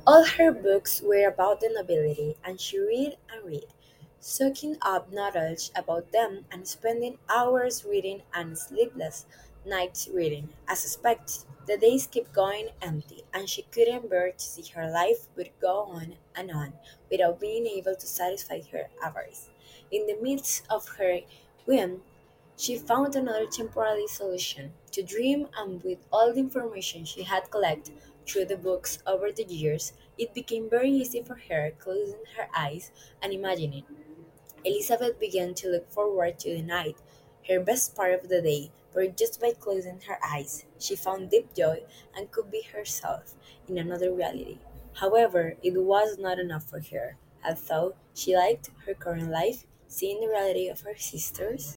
All her books were about the nobility, and she read and read, soaking up knowledge about them and spending hours reading and sleepless nights reading. As expected, the days kept going empty, and she couldn't bear to see her life would go on without being able to satisfy her avarice. In the midst of her whim, she found another temporary solution to dream, and with all the information she had collected through the books over the years, it became very easy for her, closing her eyes and imagining. Elizabeth began to look forward to the night, her best part of the day, where just by closing her eyes, she found deep joy and could be herself in another reality. However, it was not enough for her. Although she liked her current life, seeing the reality of her sisters